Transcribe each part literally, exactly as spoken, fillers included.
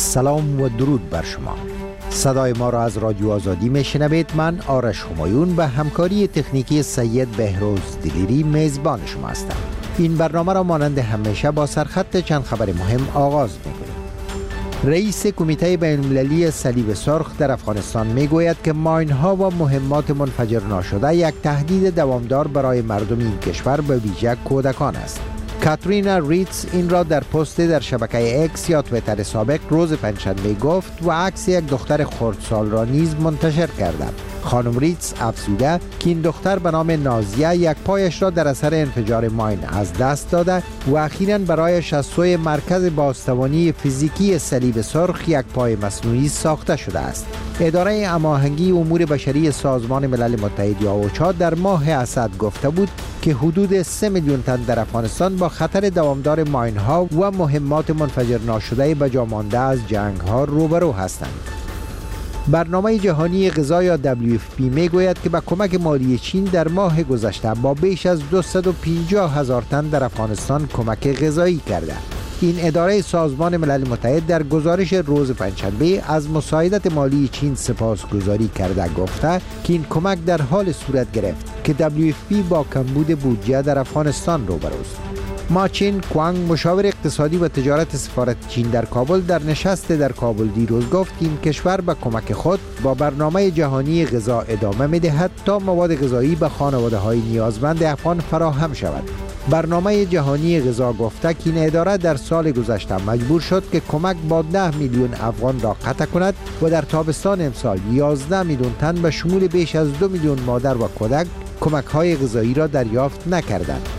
سلام و درود بر شما. صدای ما را از رادیو آزادی میشنوید. من آرش همایون به همکاری تکنیکی سید بهروز دلیری میزبان شما هستم. این برنامه را مانند همیشه با سرخط چند خبر مهم آغاز می‌کنیم. رئیس کمیته بین‌المللی صلیب سرخ در افغانستان میگوید که ماین‌ها و مهمات منفجر ناشده یک تهدید دوامدار برای مردم این کشور به ویژه کودکان است. کاترینا ریتز این را در پست در شبکه اکس یا تویتر سابق روز پنجشنبه گفت و عکس یک دختر خردسال را نیز منتشر کرد. خانم ریتز افزوده که این دختر به نام نازیه یک پایش را در اثر انفجار ماین از دست داده و اخیراً برایش از سوی مرکز بازتوانی فیزیکی صلیب سرخ یک پای مصنوعی ساخته شده است. اداره هماهنگی امور بشری سازمان ملل متحد یا اوچا در ماه اسد گفته بود که حدود سه میلیون تن در افغانستان با خطر دوامدار ماین‌ها و مهمات منفجر ناشده به جا مانده از جنگ‌ها روبرو هستند. برنامه جهانی غذا یا دبلیو اف پی میگوید که با کمک مالی چین در ماه گذشته با بیش از دویست و پنجاه هزار تن در افغانستان کمک غذایی کرده. این اداره سازمان ملل متحد در گزارش روز پنجشنبه از مساعدت مالی چین سپاسگزاری کرده گفته که این کمک در حال صورت گرفت که دبلیو اف پی با کمبود بودجه در افغانستان روبروست. ماچین کوانگ مشاور اقتصادی و تجارت سفارت چین در کابل در نشست در کابل دیروز گفت که این کشور به کمک خود با برنامه جهانی غذا ادامه می‌دهد تا مواد غذایی به خانواده‌های نیازمند افغان فراهم شود. برنامه جهانی غذا گفته که این اداره در سال گذشته مجبور شد که کمک با ده میلیون افغان را قطع کند و در تابستان امسال یازده میلیون تن به شمول بیش از دو میلیون مادر و کودک کمک‌های غذایی را دریافت نکردند.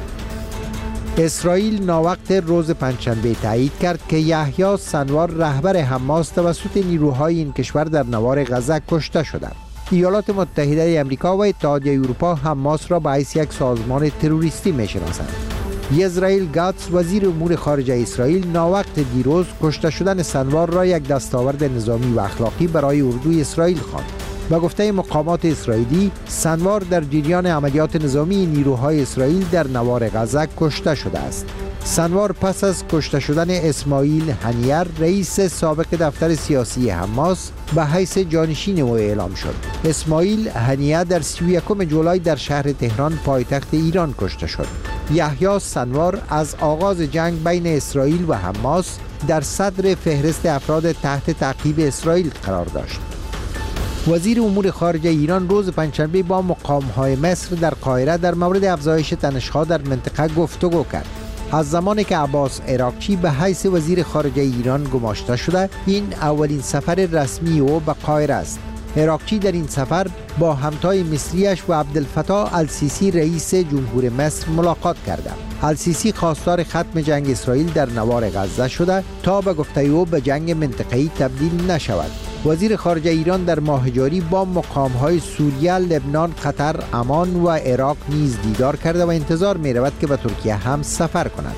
اسرائیل ناوقت روز پنجشنبه تایید کرد که یحیی سنوار رهبر حماس توسط نیروهای این کشور در نوار غزه کشته شده. ایالات متحده آمریکا و اتحادیه اروپا حماس را به حیث یک سازمان تروریستی می‌شناسند. یزرائیل گاتس وزیر امور خارجه اسرائیل ناوقت دیروز کشته شدن سنوار را یک دستاورد نظامی و اخلاقی برای اردوی اسرائیل خواند. با گفته مقامات اسرائیلی، سنوار در جریان عملیات نظامی نیروهای اسرائیل در نوار غزه کشته شده است. سنوار پس از کشته شدن اسماعیل هنیه رئیس سابق دفتر سیاسی حماس به حیث جانشین او اعلام شد. اسماعیل هنیه در سی و یکم جولای در شهر تهران پایتخت ایران کشته شد. یحیی سنوار از آغاز جنگ بین اسرائیل و حماس در صدر فهرست افراد تحت تعقیب اسرائیل قرار داشت. وزیر امور خارجه ایران روز پنجشنبه با مقام‌های مصر در قاهره در مورد افزایش تنش‌ها در منطقه گفتگو کرد. از زمانی که عباس عراقچی به حیث وزیر خارجه ایران گماشته شده، این اولین سفر رسمی او به قاهره است. عراقچی در این سفر با همتای مصریش و عبدالفتاح السیسی رئیس جمهور مصر ملاقات کرده. السیسی خواستار ختم جنگ اسرائیل در نوار غزه شده تا به گفته او به جنگ منطقه‌ای تبدیل نشود. وزیر خارجه ایران در ماه جاری با مقام‌های سوریه، لبنان، قطر، عمان و عراق نیز دیدار کرده و انتظار می‌رود که به ترکیه هم سفر کند.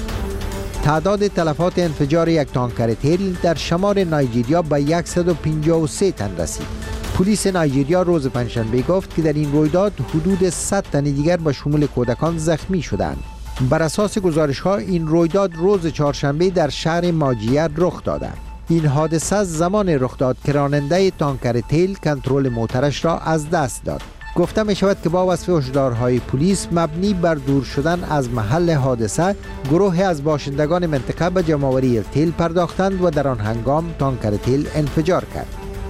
تعداد تلفات انفجار یک تانکر تیل در شمال نایجریا به صد و پنجاه و سه تن رسید. پلیس نایجریا روز پنجشنبه گفت که در این رویداد حدود صد تن دیگر به شمول کودکان زخمی شدند. بر اساس گزارش‌ها این رویداد روز چهارشنبه در شهر ماجیه رخ داده. این حادثه زمان رخ داد که راننده تانکر تیل کنترل موترش را از دست داد. گفته می شود که با وصف هشدارهای پلیس مبنی بر دور شدن از محل حادثه، گروه از باشندگان منطقه به جمع‌آوری تیل پرداختند و در آن هنگام تانکر تیل انفجار کرد.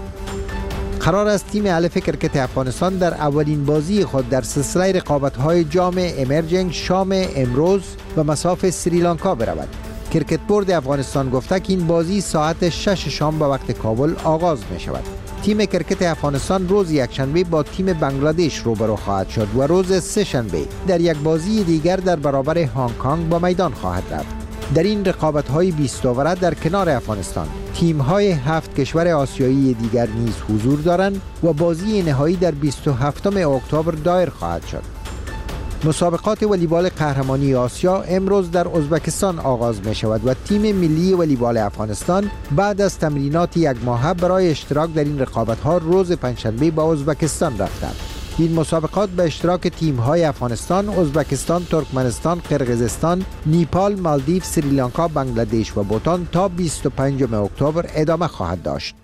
قرار است تیم الف کرکت افغانستان در اولین بازی خود در سلسله رقابت‌های جام امرجنگ شام امروز به مصاف سریلانکا برود. کرکت بورد افغانستان گفته که این بازی ساعت شش شام به وقت کابل آغاز می شود. تیم کرکت افغانستان روز یکشنبه با تیم بنگلادش روبرو خواهد شد و روز سه شنبه در یک بازی دیگر در برابر هنگ کنگ با میدان خواهد رفت. در این رقابت‌های بیست اوره در کنار افغانستان تیم‌های هفت کشور آسیایی دیگر نیز حضور دارند و بازی نهایی در بیست و هفتم اکتبر دایر خواهد شد. مسابقات والیبال قهرمانی آسیا امروز در ازبکستان آغاز می شود و تیم ملی والیبال افغانستان بعد از تمرینات یک ماهه برای اشتراک در این رقابت‌ها روز پنجشنبه به ازبکستان رفته. این مسابقات به اشتراک تیم‌های افغانستان، ازبکستان، ترکمنستان، قرقیزستان، نیپال، مالدیو، سریلانکا، بنگلادش و بوتان تا بیست و پنجم اکتبر ادامه خواهد داشت.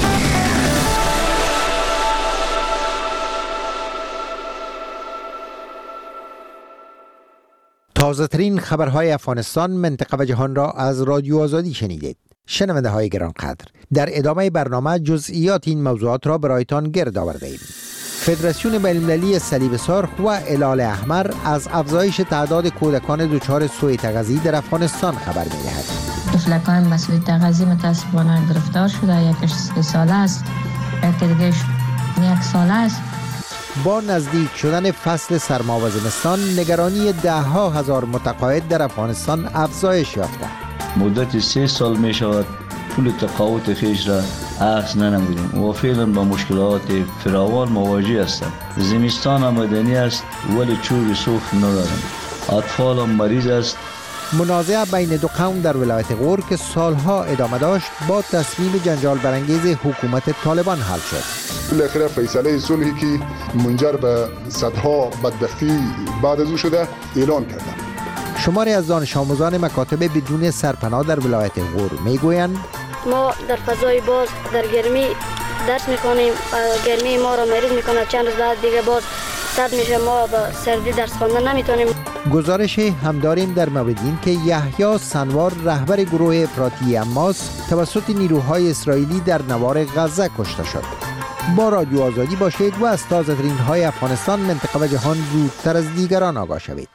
تازه ترین خبرهای افغانستان، منطقه و جهان را از رادیو آزادی شنیدید. شنونده های گرانقدر، در ادامه برنامه جزئیات این موضوعات را برایتان گرد آورده ایم. فدراسیون بین‌المللی صلیب سرخ و هلال احمر از افزایش تعداد کودکان دچار سوء تغذیه در افغانستان خبر می‌دهد. طفلکان با سوء تغذیه متاسفانه گرفتار شده، یکیش سه ساله است، یکی دیگه یک ساله است. با نزدیک شدن فصل سرما و زمستان، نگرانی ده ها هزار متقاعد در افغانستان افزایش یافته. مدت سه سال می شود پول تقاعد خیش را اخذ ننمودیم و فعلا با مشکلات فراوان مواجه هستند. زمستان آمدنی است ولی چوب سوخت ندارند. اطفال هم مریض است. منازعه بین دو قوم در ولایت غور که سالها ادامه داشت با تصمیم جنجال برانگیز حکومت طالبان حل شد. بالاخره فیصله صلحی که منجر به صدها بدبختی بعد از او شده اعلان کردند. شماری از دانش آموزان مکاتب بدون سرپناه در ولایت غور میگویند ما در فضای باز در گرمی درس میخوانیم، گرمی ما را مریض میکنه، چند روز بعد دیگه باز سرد میشه، ما با سردی درس خواندن نمیتونیم. گزارش هم داریم در مورد این که یحیی سنوار رهبر گروه افراطی اماس توسط نیروهای اسرائیلی در نوار غزه کشته شد. با رادیو آزادی باشید و از تازه ترین های افغانستان، منطقه و جهان زودتر از دیگران آگاه شوید.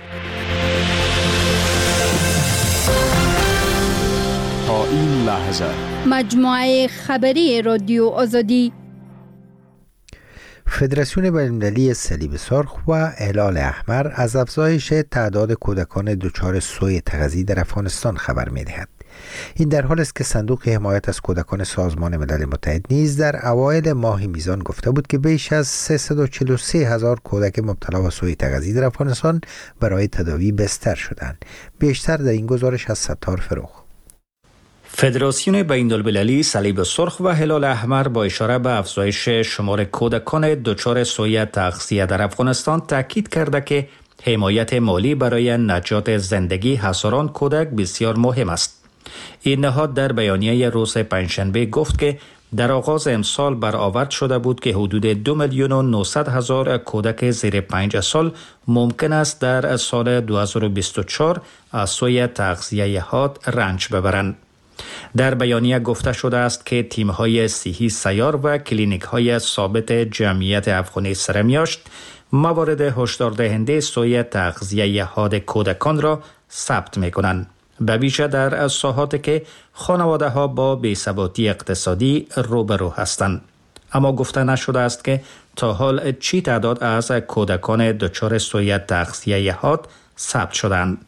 تا این لحظه مجموعه خبری رادیو آزادی. فدراسیون بین‌المللی صلیب سرخ و هلال احمر از افزایش تعداد کودکان دچار سوء تغذیه در افغانستان خبر می‌دهد. این در حالی است که صندوق حمایت از کودکان سازمان ملل متحد نیز در اوایل ماه میزان گفته بود که بیش از سیصد و چهل و سه هزار کودک مبتلا به سوء تغذیه در افغانستان برای تداوی بستر شدند. بیشتر در این گزارش از ستار فروخ. فدراسیون بین‌المللی صلیب سرخ و هلال احمر با اشاره به افزایش شمار کودکان دچار سوء تغذیه در افغانستان تاکید کرده که حمایت مالی برای نجات زندگی هزاران کودک بسیار مهم است. این نهاد در بیانیه روز پنجشنبه گفت که در آغاز امسال برآورد شده بود که حدود دو میلیون و نهصد هزار کودک زیر پنج سال ممکن است در سال دو هزار و بیست و چهار از سوء تغذیه حاد رنج ببرند. در بیانیه گفته شده است که تیم‌های صحی سیار و کلینیک‌های ثابت جمعیت افغانی سرمیاشت موارد هشدار دهنده سوء تغذیه حاد کودکان را ثبت می‌کنند، به ویژه در ساحاتی که خانواده‌ها با بی‌ثباتی اقتصادی روبرو هستند. اما گفته نشده است که تا حال چی تعداد از کودکان دچار سوء تغذیه حاد ثبت شدند.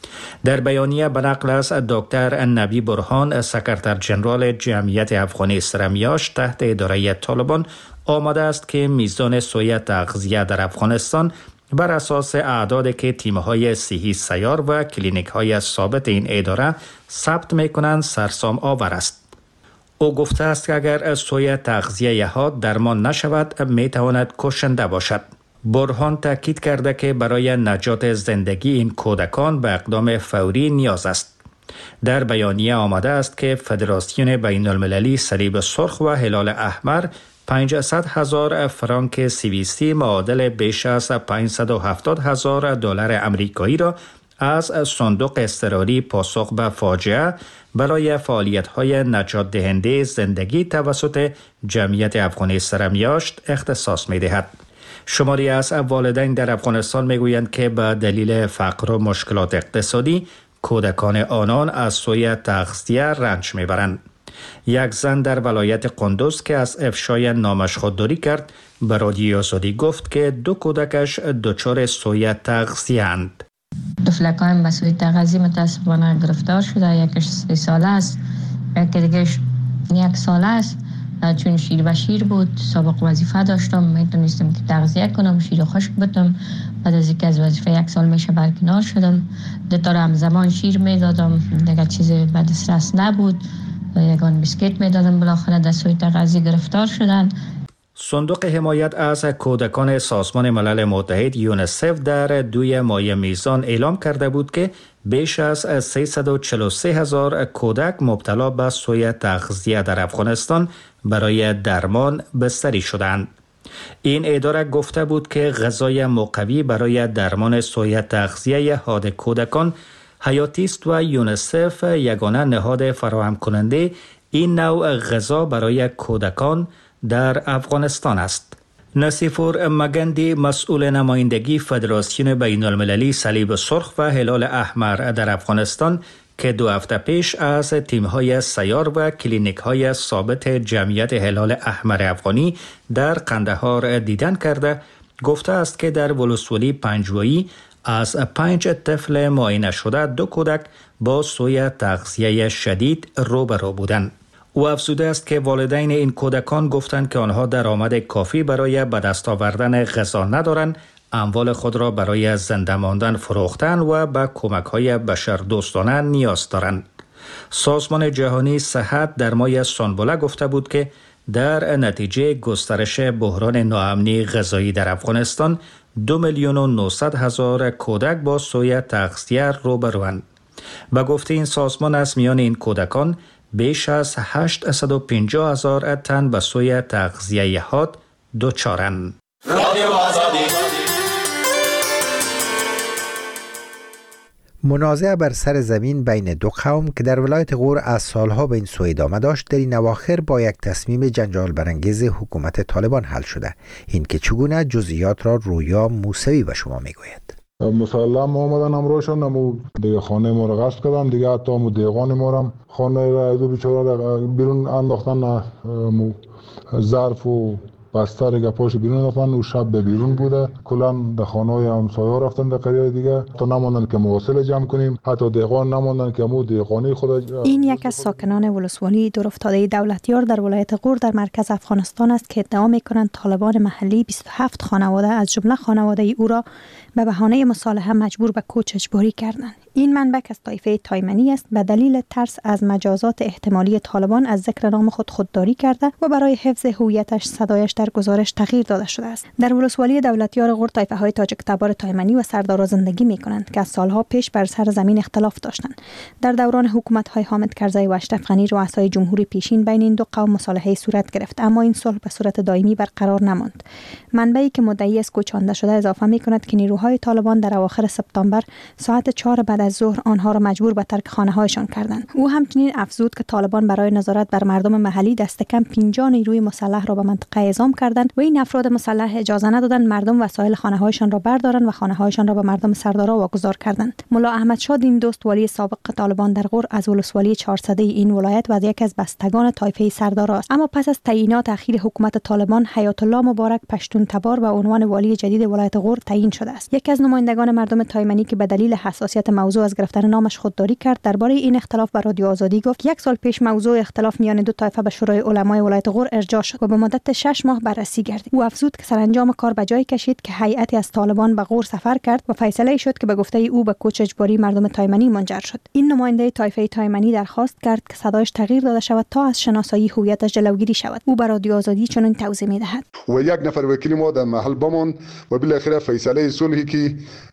در بیانیه به نقل از دکتر نبی برهان، سکرتر جنرال جمعیت افغانی سرمیاش تحت اداره طالبان، آمده است که میزان سوء تغذیه در افغانستان بر اساس اعدادی که تیم‌های صحی سیار و کلینیک‌های ثابت این اداره ثبت می‌کنند سرسام آور است. او گفته است که اگر سوء تغذیه حاد درمان نشود می‌تواند کشنده باشد. برهان تاکید کرده که برای نجات زندگی این کودکان به اقدام فوری نیاز است. در بیانیه آمده است که فدراسیون بین‌المللی صلیب سرخ و هلال احمر پانصد هزار فرانک سوئیسی معادل بیش از پانصد و هفتاد هزار دلار آمریکایی را از صندوق اضطراری پاسخ به فاجعه برای فعالیت‌های نجات دهنده زندگی توسط جمعیت افغانی سرمیاشت اختصاص می‌دهد. شماری از والدین در افغانستان میگویند که به دلیل فقر و مشکلات اقتصادی کودکان آنان از سوء تغذیه رنج میبرند. یک زن در ولایت قندوز که از افشای نامش خودداری کرد به رادیو آزادی گفت که دو کودکش دچار سوء تغذیه اند. طفلکان با سوء تغذیه متاسفانه گرفتار شده، یکیش سه ساله است، یکی دیگه یک ساله است. چون شیر و شیر بود، سابق وظیفه داشتم، میتونستم که تغذیه کنم، شیر و خشک بدم. بعد از اینکه از وظیفه یک سال میشه برکنار شدم، دو تا همزمان شیر میدادم، دیگه چیزی به دسترس نبود، یگان بیسکیت میدادم. بالاخره در سوء تغذیه گرفتار شدن. صندوق حمایت از کودکان سازمان ملل متحد یونیسف در دوی ماه میزان اعلام کرده بود که بیش از سیصد و چهل و سه هزار کودک مبتلا به سوء تغذیه در افغانستان برای درمان بستری شدند. این اداره گفته بود که غذای مقوی برای درمان سوء تغذیه حاد کودکان حیاتی است و یونیسف یگانه نهاد فراهم کننده این نوع غذا برای کودکان در افغانستان است. نصیفور مگندی مسئول نمایندگی فدراسیون بین المللی صلیب سرخ و هلال احمر در افغانستان که دو هفته پیش از تیم‌های سیار و کلینیک‌های ثابت جمعیت هلال احمر افغانی در قندهار دیدن کرده، گفته است که در ولسوالی پنجوایی از پنج طفل معاینه شده دو کودک با سوء تغذیه شدید روبرو بودند. او افزوده است که والدین این کودکان گفتند که آنها درآمد کافی برای به دست آوردن غذا ندارند، اموال خود را برای زنده ماندن فروختند و به کمک‌های بشردوستانه نیاز دارند. سازمان جهانی صحت در ماه سانبوله گفته بود که در نتیجه گسترش بحران ناامنی غذایی در افغانستان دو میلیون و نهصد هزار کودک با سوء تغذیه روبروند. به گفته این سازمان از میان این کودکان بیش از هشتصد و پنجاه هزار تن به سوء تغذیه حاد دچارند. منازعه بر سر زمین بین دو قوم که در ولایت غور از سالها به این سو ادامه داشت در این اواخر با یک تصمیم جنجال برانگیز حکومت طالبان حل شده. این که چگونه جزئیات را رویا موسوی به شما میگوید. مسلم آمدن امروشون امو دیگه خانه ما رو غصب کردن، دیگه حتی امو دیگان ما رو خانه را دو بیچاره بیرون انداختن، امو ظرف و بستر گپاش بیرون انداختن و شب به بیرون بوده. کلا در خانه های همسایه رفتن در قریه دیگه تا نماندن که مواصل جمع کنیم، حتی دیگان نماندن که امو دیگانی خود. این یک از ساکنان ولسوالی دورافتاده دولتیار در ولایت غور در مرکز افغانستان است که ادعا می‌کنند طالبان محلی بیست و هفت خانواده از جمله خانواده او را به بهانه مصالحه مجبور به کوچ اجباری کردند. این منبع از طایفه تایمنی است، به دلیل ترس از مجازات احتمالی طالبان از ذکر نام خود خودداری کرده و برای حفظ هویتش صدایش در گزارش تغییر داده شده است. در ولسوالی دولتیار غور طایفه های تاجک تبار تایمنی و سردارا زندگی می کنند که از سالها پیش بر سر زمین اختلاف داشتند. در دوران حکومت های حامد کرزی و اشرف غنی رؤسای جمهوری پیشین بین این دو قوم مصالحه صورت گرفت، اما این صلح به صورت دائمی برقرار نماند. منبعی که مدعی است کوچانده شده اضافه می کند که نیروهای طالبان در اواخر سپتامبر ساعت چهار بعد از ظهر آنها را مجبور به ترک خانه‌هایشان کردند. او همچنین افزود که طالبان برای نظارت بر مردم محلی دست کم پنجاه نیروی مسلح را به منطقه اعزام کردند و این افراد مسلح اجازه ندادند مردم وسایل خانه‌هایشان را بردارند و خانه‌هایشان را به مردم سردارا واگذار کردند. ملا احمد شاه دین دوست والی سابق طالبان در غور از ولسوالی چهارصده این ولایت و یکی از بستگان طایفه سردارا است، اما پس از تعیینات اخیر حکومت طالبان حیات الله مبارک پشتون تبار به عنوان والی جدید ولایت غور تعیین شده است. یکی از نمایندگان مردم تایمنی که به دلیل حساسیت موضوع از گرفتن نامش خودداری کرد درباره این اختلاف به رادیو آزادی گفت یک سال پیش موضوع اختلاف میان دو طایفه به شورای علمای ولایت غور ارجاع شد و به مدت شش ماه بررسی گردید. او افزود که سرانجام کار به جای کشید که هیئتی از طالبان به غور سفر کرد و فیصله شد که به گفته او به کوچ اجباری مردم تایمنی منجر شد. این نماینده طایفه تایمنی درخواست کرد که صدایش تغییر داده شود تا از شناسایی هویتش جلوگیری شود. او به رادیو آزادی چنین توضیح می‌دهد: و یک نفر وکیل ما در محل بمان و بالاخره فیصله صلحی که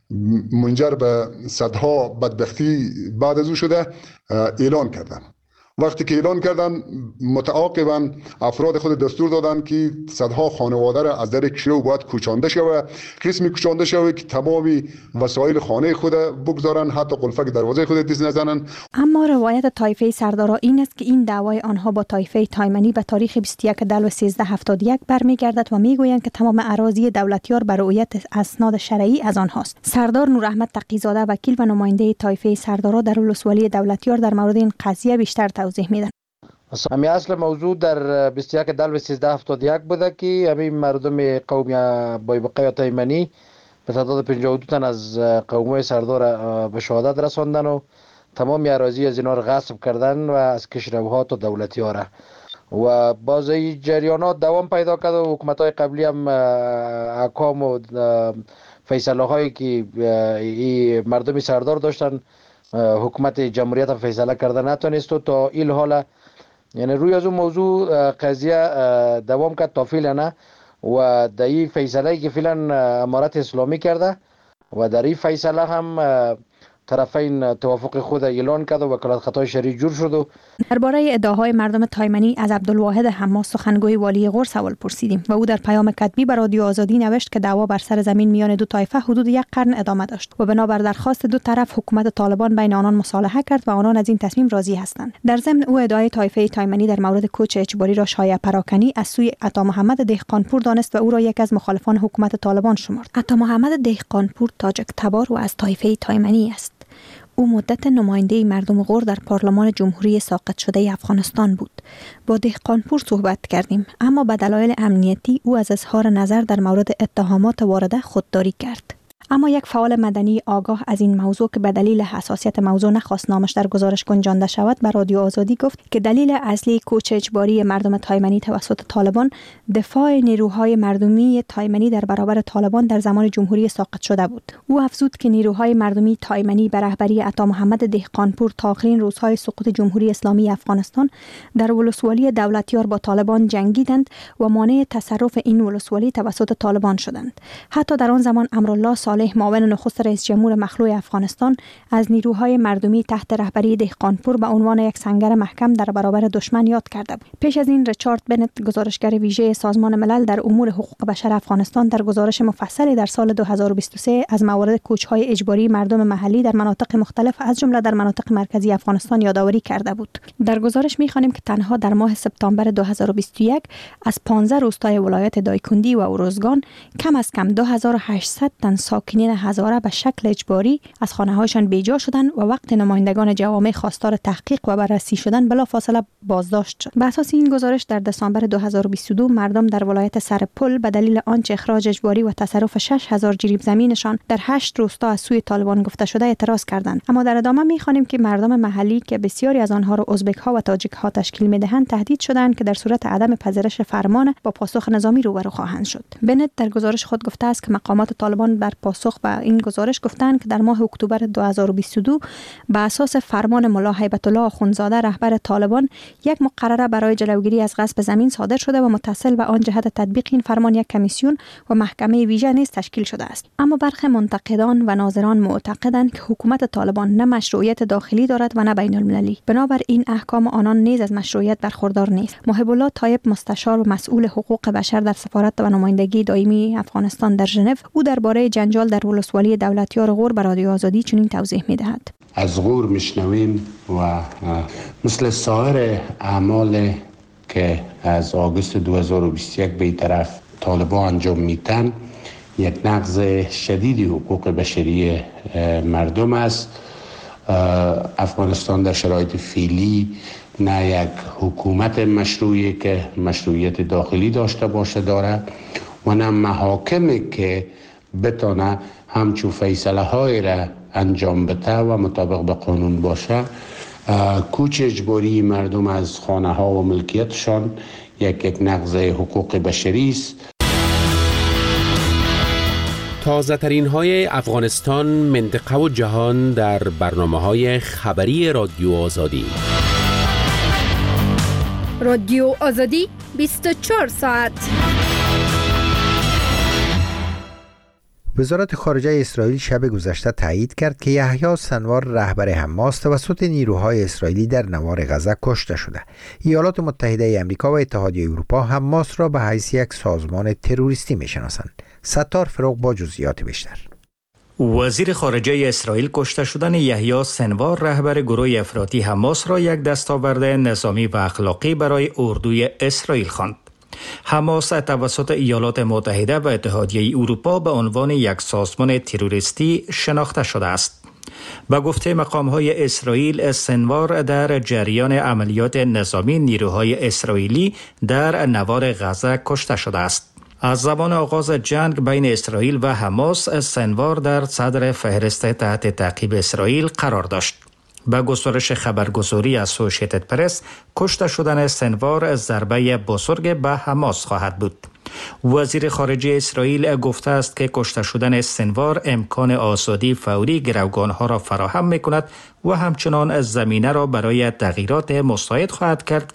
منجر به صدها بدبختی بعد از او شده اعلان کردن. وقتی که اعلان کردن متعاقبا افراد خود دستور دادن که صدها خانواده را از در کشیده و باید کوچانده شود، قسمی کوچانده شود که تمامی وسایل خانه خود بگذارن، حتی قلفک دروازه خود دست نزنن. اما روایت طایفه سردارا این است که این دعوای آنها با طایفه تایمنی به تاریخ بیست و یک دلو سیزده هفتاد و یک برمیگردد و میگویند که تمام اراضی دولتیار بر رؤیت اسناد شرعی از آنهاست. سردار نور احمد تقی‌زاده وکیل و نماینده طایفه سردارا در ولسوالی دولتیار در مورد این قضیه بیشتر توضیح میدن. امی اصل موضوع در بیست و یک دلو سیزده هفتاد و یک بوده که امی مردم قوم بایبقی تایمنی به تعداد پنجاه و دو تن از قوم‌های سردار به شهادت رساندن و تمام اراضی از اینا را غصب کردن و از کشروها تا دولتیاره و باز این جریانات دوام پیدا کرد و حکومت‌های قبلی هم احکام و فیصله هایی که این مردم سردار داشتن حکومت جمهوریت فیصله کرده نتونست و تا این حال، یعنی روی از اون موضوع قضیه دوام کرد تا فعلا نه. و در این فیصله که فعلا امارت اسلامی کرده و در این فیصله هم طرفین توافق خود اعلان کرد و وکالت خطای شرعی جور شد. و درباره ادعاهای مردم تایمنی از عبدالواحد حماس سخنگوی والی غور سوال پرسیدیم و او در پیام کتبی به رادیو آزادی نوشت که دعوا بر سر زمین میان دو طایفه حدود یک قرن ادامه داشت و بنابر درخواست دو طرف حکومت طالبان بین آنان مصالحه کرد و آنان از این تصمیم راضی هستند. در ضمن او ادعای طایفه تایمنی در مورد کوچ اجباری را شایعه پراکنی از سوی عطا محمد دهقانپور دانست و او را یک از مخالفان حکومت طالبان شمرد. عطا محمد دهقانپور تاجک تبار و از طایفه تایمنی است. او مدت نماینده مردم غور در پارلمان جمهوری ساقط شده افغانستان بود. با دهقانپور صحبت کردیم، اما به دلایل امنیتی او از اظهار نظر در مورد اتهامات وارده خودداری کرد. اما یک فعال مدنی آگاه از این موضوع که به دلیل حساسیت موضوع نخواست نامش در گزارش گنجانده شود به رادیو آزادی گفت که دلیل اصلی کوچ اجباری مردم تایمنی توسط طالبان دفاع نیروهای مردمی تایمنی در برابر طالبان در زمان جمهوری ساقط شده بود. او افزود که نیروهای مردمی تایمنی به رهبری عطا محمد دهقانپور تا آخرین روزهای سقوط جمهوری اسلامی افغانستان در ولسوالی دولتیار با طالبان جنگیدند و مانع تصرف این ولسوالی توسط طالبان شدند. حتی در آن زمان امرالله صالح معاون نخست رئیس جمهور مخلوع افغانستان از نیروهای مردمی تحت رهبری دهقانپور به عنوان یک سنگر محکم در برابر دشمن یاد کرده بود. پیش از این ریچارد بنت گزارشگر ویژه سازمان ملل در امور حقوق بشر افغانستان در گزارش مفصلی در سال دو هزار و بیست و سه از موارد کوچ‌های اجباری مردم محلی در مناطق مختلف از جمله در مناطق مرکزی افغانستان یادآوری کرده بود. در گزارش می‌خوانیم که تنها در ماه سپتامبر دو هزار و بیست و یک از پانزده روستای ولایت دایکندی و اوروزگان کم از کم دو هزار و هشتصد تن ساکنین هزاره به شکل اجباری از خانه‌هایشان بیجا شدند و وقت نمایندگان جوامع خواستار تحقیق و بررسی شدن بلافاصله بازداشت شد. بر اساس این گزارش در دسامبر دو هزار و بیست و دو مردم در ولایت سرپل به دلیل آنچه اخراج اجباری و تصرف شش هزار جریب زمینشان در هشت روستا از سوی طالبان گفته شده اعتراض کردند. اما در ادامه می‌خوانیم که مردم محلی که بسیاری از آنها را ازبک‌ها و تاجیک‌ها تشکیل می‌دهند تهدید شدند که در صورت عدم پذیرش فرمان با پاسخ نظامی روبرو خواهند شد. بنت در گزارش خود گفته است که مقامات طالبان در پاسخ به این گزارش گفتند که در ماه اکتبر دو هزار و بیست و دو به اساس فرمان ملا هیبت الله آخوندزاده رهبر طالبان یک مقرره برای جلوگیری از غصب زمین صادر شده و متصل به آن جهت تطبیق این فرمان یک کمیسیون و محکمه ویژه نیز تشکیل شده است. اما برخی منتقدان و ناظران معتقدند که حکومت طالبان نه مشروعیت داخلی دارد و نه بین المللی. بنابراین احکام آنان نیز از مشروعیت برخوردار نیست. محب الله طایب مستشار و مسئول حقوق بشر در سفارت و نمایندگی دائمی افغانستان در ژنو او درباره جنجال در ولسوالی دولتیار غور به رادیو آزادی چنین توضیح می‌دهد. از غور میشنویم و مثل سایر اعمال که از آگوست دو هزار و بیست و یک به طرف طالبان انجام میدن یک نقض شدیدی حقوق بشری مردم است. افغانستان در شرایط فعلی نه یک حکومت مشروعی که مشروعیت داخلی داشته باشه داره و نه محاکمی که بتونه همچون فیصله های را انجام بده و مطابق به قانون باشه. کوچ اجباری مردم از خانه ها و ملکیتشان یک یک نقض حقوق بشری است. تازه ترین های افغانستان، منطقه و جهان در برنامه های خبری رادیو آزادی. رادیو آزادی بیست و چهار ساعت. وزارت خارجه اسرائیل شب گذشته تایید کرد که یحیی سنوار رهبر حماس توسط نیروهای اسرائیلی در نوار غزه کشته شده. ایالات متحده آمریکا و اتحادیه اروپا حماس را به حیث یک سازمان تروریستی میشناسند. ستار فروغ با جزئیات بیشتر. وزیر خارجه اسرائیل کشته شدن یحیی سنوار رهبر گروه افراطی حماس را یک دستاورد نظامی و اخلاقی برای اردوی اسرائیل خواند. حماس توسط ایالات متحده و اتحادیه اروپا به عنوان یک سازمان تروریستی شناخته شده است. به گفته مقام‌های اسرائیل، سنوار در جریان عملیات نظامی نیروهای اسرائیلی در نوار غزه کشته شده است. از زمان آغاز جنگ بین اسرائیل و حماس، سنوار در صدر فهرست تحت تعقیب اسرائیل قرار داشت. به گزارش خبرگزاری اسوسییتد پرس، کشته شدن سنوار ضربه بزرگ به حماس خواهد بود. وزیر خارجه اسرائیل گفته است که کشته شدن سنوار امکان آزادی فوری گروگانها را فراهم می کند و همچنان زمینه را برای تغییرات مساعد خواهد کرد که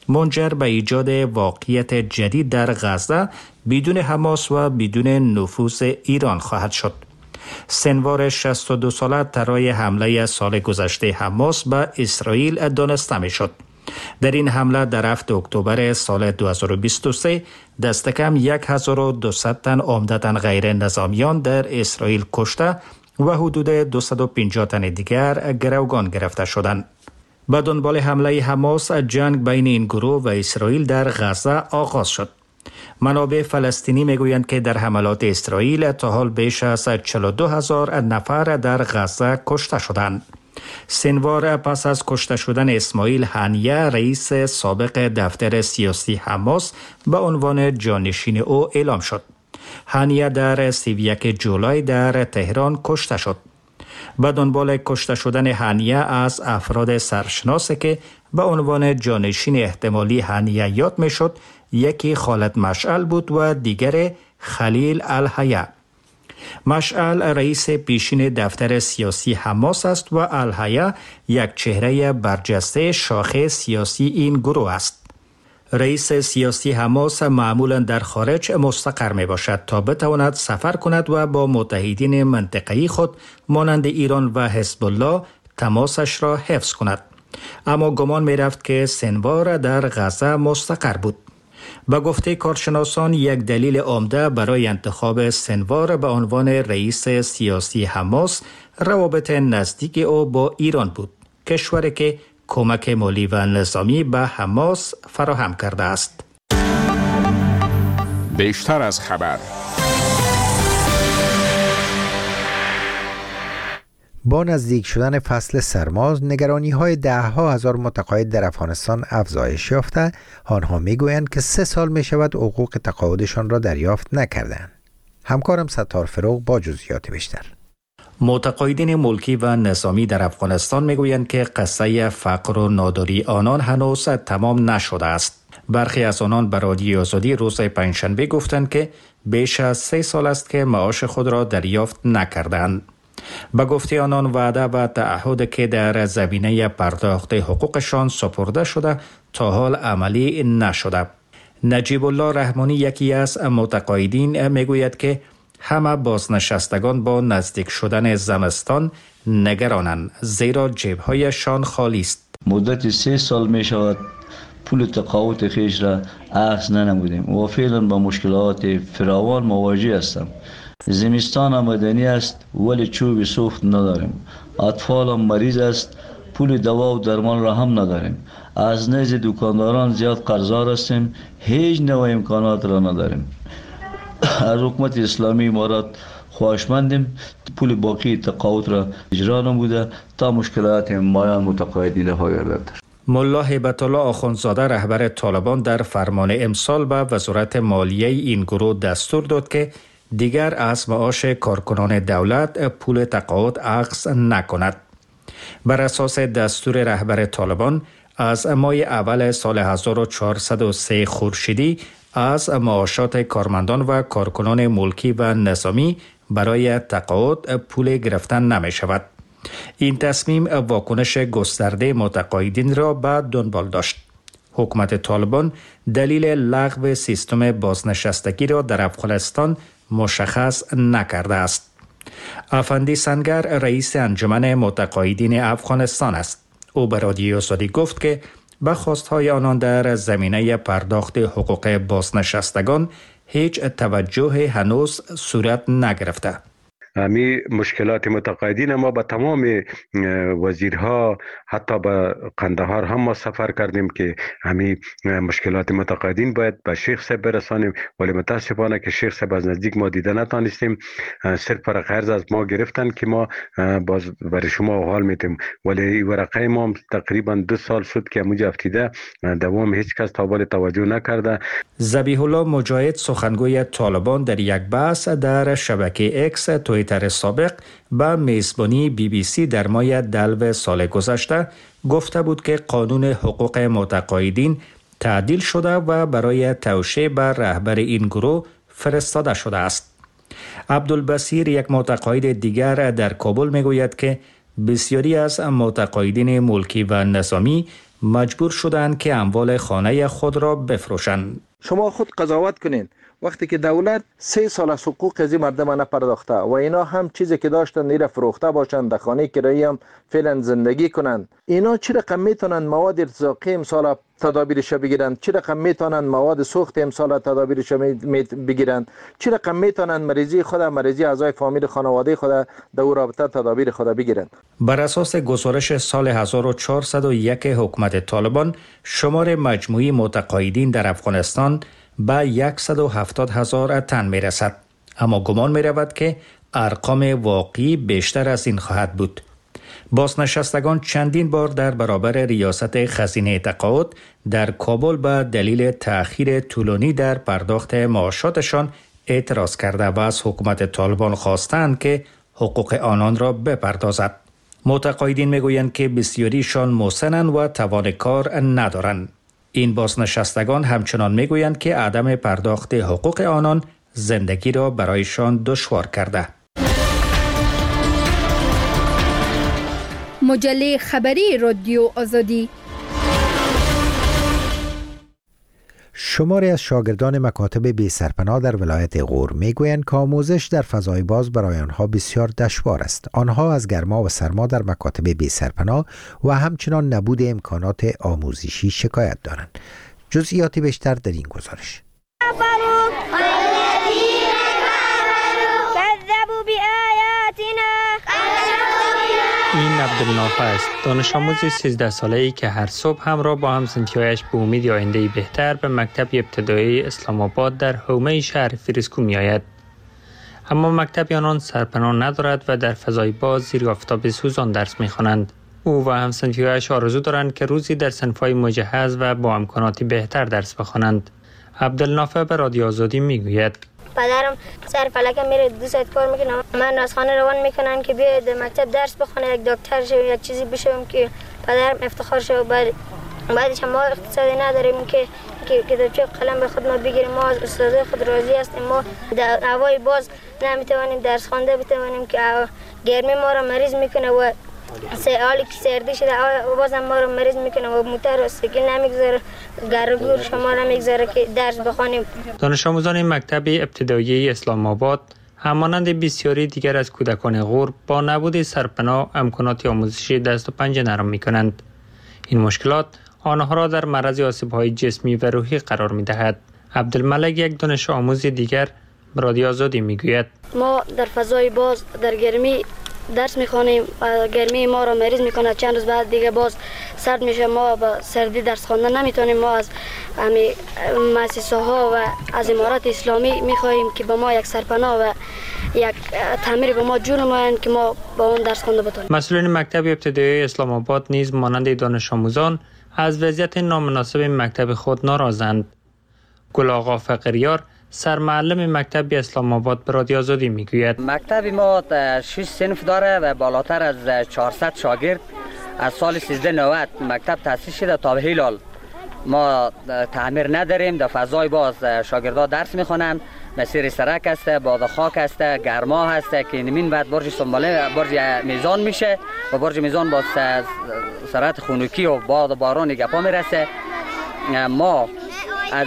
منجر به ایجاد واقعیت جدید در غزه بدون حماس و بدون نفوذ ایران خواهد شد. سنوار شصت و دو ساله طرح حمله سال گذشته حماس به اسرائیل دانسته می شد. در این حمله در هفتم اکتبر سال دو هزار و بیست و سه دست کم هزار و دویست تن عمدتاً غیر نظامیان در اسرائیل کشته و حدود دویست و پنجاه تن دیگر گروگان گرفته شدند. به دنبال حمله حماس جنگ بین این گروه و اسرائیل در غزه آغاز شد. منابع فلسطینی میگویند که در حملات اسرائیل تا حال بیش از چهل و دو هزار نفر در غزه کشته شدند. سنوار پس از کشته شدن اسماعیل هنیه رئیس سابق دفتر سیاسی حماس به عنوان جانشین او اعلام شد. هنیه در سی و یک جولای در تهران کشته شد. به دنبال کشته شدن هنیه از افراد سرشناس که به عنوان جانشین احتمالی هنیه یاد می شد، یکی خالد مشعل بود و دیگر خلیل الحیه. مشعل رئیس پیشین دفتر سیاسی حماس است و الحیه یک چهره برجسته شاخه سیاسی این گروه است. رئیس سیاسی حماس معمولا در خارج مستقر می باشد تا بتواند سفر کند و با متحدین منطقه‌ای خود مانند ایران و حزب الله تماسش را حفظ کند. اما گمان می رفت که سنوار در غزه مستقر بود. به گفته کارشناسان یک دلیل عمده برای انتخاب سنوار به عنوان رئیس سیاسی حماس روابط نزدیک او با ایران بود، کشوری که کمک مالی و نظامی به حماس فراهم کرده است. بیشتر از خبر. با نزدیک شدن فصل سرما، نگرانی های ده ها هزار متقاعد در افغانستان افزایش یافته. آنها می گویند که سه سال می شود حقوق تقاعدشان را دریافت نکردند. همکارم ستار فروغ با جزئیات بیشتر. متقاعدین ملکی و نظامی در افغانستان می گویند که قصه فقر و ناداری آنان هنوز تمام نشده است. برخی از آنان به رادیو آزادی روز پنجشنبه گفتند که بیش از سه سال است که معاش خود را دریافت نکردند. به گفته آنان وعده و تعهد که در زمینه پرداخت حقوقشان سپرده شده تا حال عملی نشده. نجیب الله رحمانی یکی از متقاعدین میگوید که همه بازنشستگان با نزدیک شدن زمستان نگرانند، زیرا جیبهایشان خالی است. مدت سه سال می شود پول تقاعد خیش را اخذ ننمودیم و فعلا با مشکلات فراوان مواجه هستم. زمستان آمدنی است ولی چوب سوخت نداریم. اطفالم مریض است، پول دوا و درمان را هم نداریم. از نزد دکانداران زیاد قرضدار هستیم، هیچ نوع امکانات را نداریم. از حکومت اسلامی امارات خواهشمندیم پول باقی تقاعد را اجرا نموده تا مشکلات مایان متقاعدین ها گردد. ملا هیبت الله آخوندزاده رهبر طالبان در فرمان امسال به وزارت مالیه این گروه دستور داد که دیگر از معاش کارکنان دولت پول تقاعد اخذ نکند. بر اساس دستور رهبر طالبان از ماه اول سال هزار و چهارصد و سه خورشیدی از معاشات کارمندان و کارکنان ملکی و نظامی برای تقاعد پول گرفتن نمی شود. این تصمیم واکنش گسترده متقاعدین را به دنبال داشت. حکومت طالبان دلیل لغو سیستم بازنشستگی را در افغانستان مشخص نکرده است. افندی سنگر رئیس انجمن متقاعدین افغانستان است. او به رادیو آزادی گفت که به خواستهای آنان در زمینه پرداخت حقوق بازنشستگان هیچ توجه هنوز صورت نگرفته. همی مشکلات متقاعدین ما با تمام وزیرها حتی به قندهار هم ما سفر کردیم که همی مشکلات متقاعدین باید به شیخ صاحب برسانیم، ولی متاسفانه که شیخ صاحب از نزدیک ما دیده نتانستیم. صرف ورقه قرض از ما گرفتن که ما باز برای شما حال میتیم، ولی ورقه ما تقریبا دو سال شد که همونجا افتیده دوام هیچ کس تا حال توجه نکرده. ذبیح الله مجاهد سخنگوی طالبان در یک بحث در شبکه اکس توییتر سابق به میزبانی بی بی سی در ماه دلو سال گذشته گفته بود که قانون حقوق متقاعدین تعدیل شده و برای توشیح بر رهبر این گروه فرستاده شده است. عبدالبصیر یک متقاعد دیگر در کابل میگوید که بسیاری از متقاعدین ملکی و نظامی مجبور شدند که اموال خانه خود را بفروشند. شما خود قضاوت کنین، وقتی که دولت سه سال از حقوق از مردم نپرداخته و اینا هم چیزی که داشتن ایره فروخته باشند، در خانه کرایی هم فعلا زندگی کنند، اینا چه رقم میتونن مواد ارتزاقی امسال تدابیرش بگیرند؟ چه رقم میتونن مواد سوخت امسال تدابیرش بگیرند؟ چه رقم میتونن مریضی خود، مریضی اعضای فامیل خانواده خود در او رابطه تدابیر خود بگیرند؟ بر اساس گزارش سال هزار و چهارصد و یک حکومت طالبان، شمار مجموعی متقاعدین در افغانستان به صد و هفتاد هزار تن می رسد. اما گمان می رود که ارقام واقعی بیشتر از این خواهد بود. بازنشستگان چندین بار در برابر ریاست خزینه تقاعد در کابل به دلیل تأخیر طولانی در پرداخت معاشاتشان اعتراض کرده و از حکومت طالبان خواستند که حقوق آنان را بپردازد. متقاعدین میگویند که بسیاریشان مسنند و توان کار ندارند. این بازنشستگان همچنان میگویند که عدم پرداخت حقوق آنان زندگی را برایشان دشوار کرده. مجله خبری رادیو آزادی. شماری از شاگردان مکاتب بی سرپناه در ولایت غور میگویند که آموزش در فضای باز برای آنها بسیار دشوار است. آنها از گرما و سرما در مکاتب بی سرپناه و همچنان نبود امکانات آموزشی شکایت دارند. جزئیاتی بیشتر در این گزارش. این عبدالنافع است، دانش آموز سیزده ساله‌ای که هر صبح همراه با هم‌صنفی‌هایش به امید آینده‌ای بهتر به مکتب ابتدایی اسلام آباد در حومه شهر فریسکو می‌آید. اما مکتب آنان سرپناه ندارد و در فضای باز زیر آفتاب سوزان درس می‌خوانند. او و هم‌صنفی‌هایش آرزو دارند که روزی در صنف‌های مجهز و با امکاناتی بهتر درس بخوانند. عبدالنافع به رادیو آزادی می‌گوید: پدرم سر فلکم میره دو ساعت کار میکنه، من از خانه روان میکنن که بیاید مکتب درس بخونه، یک دکتر شو، یک چیزی بشم که پدرم افتخار شو. بعد بعدش ما اقتصادی نداریم که که کتابچه قلم به خود ما بگیریم. ما از استاد خود راضی هستیم. ما در هوای باز نمیتوانیم درس خوانده بتوانیم که گرمی ما را مریض میکنه و حالی که سردی شده بازم ما رو مریض میکنه و موتر و سیکل نمیگذاره، گرگور شما نمیگذاره که درس بخوانیم. دانش آموزان مکتب ابتدایی اسلام آباد همانند بسیاری دیگر از کودکان غور با نبود سرپناه امکانات آموزشی دست و پنجه نرم میکنند. این مشکلات آنها را در معرض آسیب‌های جسمی و روحی قرار میدهد. عبدالملک، یک دانش آموز دیگر، به رادیو آزادی میگوید: ما در فضای باز در گرمی درس میخوانیم و گرمی ما را مریض میکنه. چند روز بعد دیگه باز سرد میشه، ما با سردی درس خواندن نمیتونیم. ما از همین مؤسسه ها و از امارات اسلامی میخواهیم که به ما یک سرپناه و یک تعمیر به ما جور نمایند که ما با اون درس خونده بتونیم. مسئولین مکتب ابتدایی اسلام آباد نیز مانند دانش آموزان از وضعیت نامناسب مکتب خود ناراضند. گل آقا فقریار، سرمعلم مکتب اسلام آباد، به رادیو آزادی میگوید: مکتب ما شش صنف داره و بالاتر از چهارصد شاگرد. از سال سیزده نود مکتب تأسیس شده تا به هلال ما تعمیر نداریم. در فضای باز شاگردها درس میخوانند. مسیر سرک است، باد خاک است، گرما هست که نمین بعد برج سنباله برج میزان میشه و برج میزان با سرعت خنکی و باد و باران گپا میرسه. ما از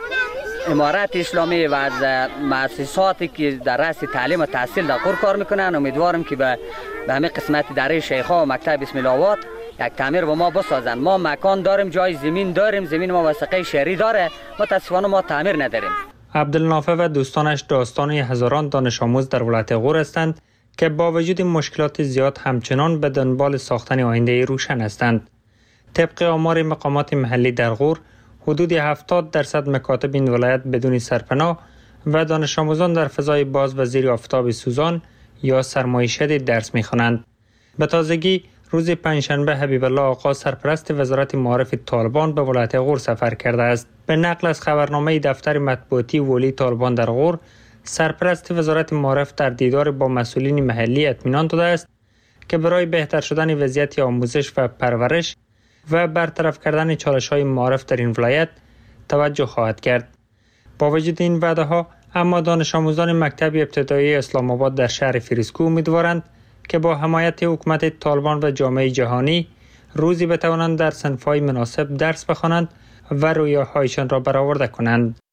امارات اسلامی و از مؤسساتی که در رأس تعلیم و تحصیل در غور کار میکنن امیدوارم که به به همه قسمت اداره شیخا و مکتب بسم الله آباد یک تعمیر با ما بسازن. ما مکان داریم، جای زمین داریم، زمین ما وثیقه شهری داره، متاسفانه ما تعمیر نداریم. عبدالنافع و دوستانش داستان هزاران دانش آموز در ولایت غور هستند که با وجود مشکلات زیاد همچنان به دنبال ساختن آینده روشن هستند. طبق آمار مقامات محلی در غور، حدود هفتاد درصد مکاتب این ولایت بدون سرپناه و دانش آموزان در فضای باز و زیر آفتاب سوزان یا سرمای شدید درس می‌خوانند. به تازگی روز پنجشنبه حبیب الله آقا، سرپرست وزارت معارف طالبان، به ولایت غور سفر کرده است. به نقل از خبرنامه دفتر مطبوعاتی ولی طالبان در غور، سرپرست وزارت معارف در دیدار با مسئولین محلی اطمینان داده است که برای بهتر شدن وضعیت آموزش و پرورش و برطرف کردن چالش‌های معارف در این ولایت توجه خواهد کرد. با وجود این وعده‌ها، اما دانش آموزان مکتب ابتدایی اسلام آباد در شهر فریسکو امیدوارند که با حمایت حکومت طالبان و جامعه جهانی روزی بتوانند در صنف‌های مناسب درس بخوانند و رویاهایشان را برآورده کنند.